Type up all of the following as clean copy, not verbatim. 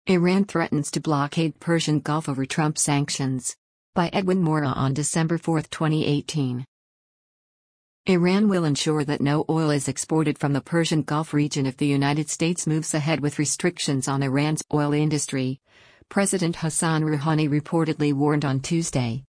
Iran threatens to blockade Persian Gulf over Trump sanctions. By Edwin Mora on December 4, 2018. Iran will ensure that no oil is exported from the Persian Gulf region if the United States moves ahead with restrictions on Iran's oil industry, President Hassan Rouhani reportedly warned on Tuesday.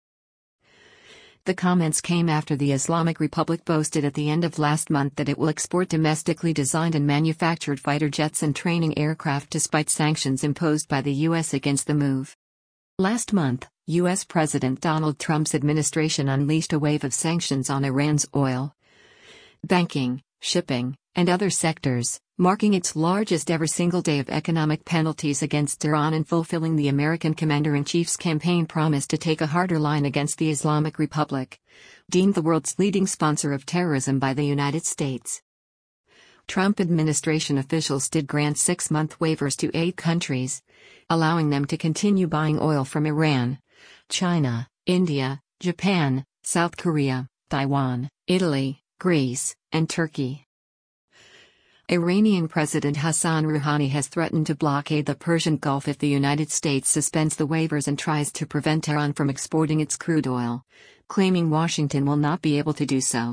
The comments came after the Islamic Republic boasted at the end of last month that it will export domestically designed and manufactured fighter jets and training aircraft despite sanctions imposed by the U.S. against the move. Last month, U.S. President Donald Trump's administration unleashed a wave of sanctions on Iran's oil, banking, shipping, and other sectors, marking its largest ever single day of economic penalties against Iran and fulfilling the American Commander-in-Chief's campaign promise to take a harder line against the Islamic Republic, deemed the world's leading sponsor of terrorism by the United States. Trump administration officials did grant 6-month waivers to 8 countries, allowing them to continue buying oil from Iran, China, India, Japan, South Korea, Taiwan, Italy, Greece, and Turkey. Iranian President Hassan Rouhani has threatened to blockade the Persian Gulf if the United States suspends the waivers and tries to prevent Iran from exporting its crude oil, claiming Washington will not be able to do so.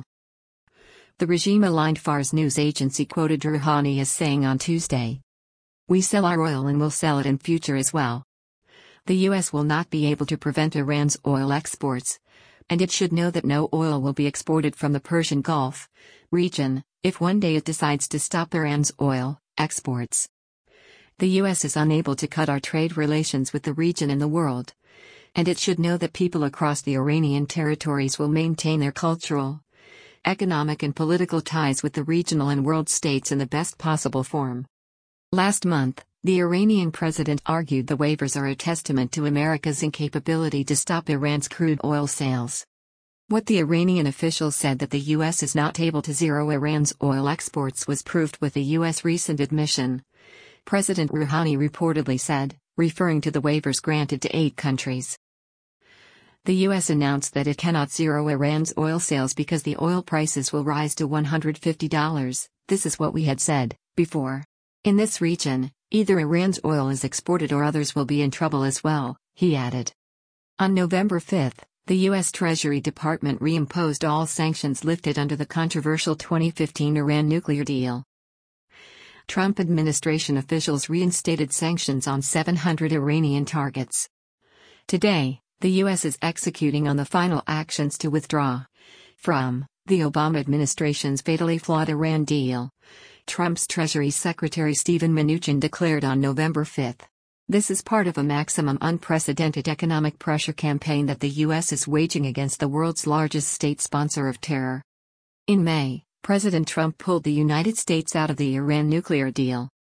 The regime-aligned Fars news agency quoted Rouhani as saying on Tuesday, "We sell our oil and will sell it in future as well. The U.S. will not be able to prevent Iran's oil exports, and it should know that no oil will be exported from the Persian Gulf region if one day it decides to stop Iran's oil exports. The U.S. is unable to cut our trade relations with the region and the world, and it should know that people across the Iranian territories will maintain their cultural, economic and political ties with the regional and world states in the best possible form." Last month, the Iranian president argued the waivers are a testament to America's incapability to stop Iran's crude oil sales. What the Iranian official said that the U.S. is not able to zero Iran's oil exports was proved with the U.S. recent admission, President Rouhani reportedly said, referring to the waivers granted to 8 countries. The U.S. announced that it cannot zero Iran's oil sales because the oil prices will rise to $150. "This is what we had said before. In this region, either Iran's oil is exported or others will be in trouble as well," he added. On November 5, the U.S. Treasury Department reimposed all sanctions lifted under the controversial 2015 Iran nuclear deal. Trump administration officials reinstated sanctions on 700 Iranian targets. Today, the U.S. is executing on the final actions to withdraw from the Obama administration's fatally flawed Iran deal, Trump's Treasury Secretary Steven Mnuchin declared on November 5. This is part of a maximum unprecedented economic pressure campaign that the U.S. is waging against the world's largest state sponsor of terror. In May, President Trump pulled the United States out of the Iran nuclear deal,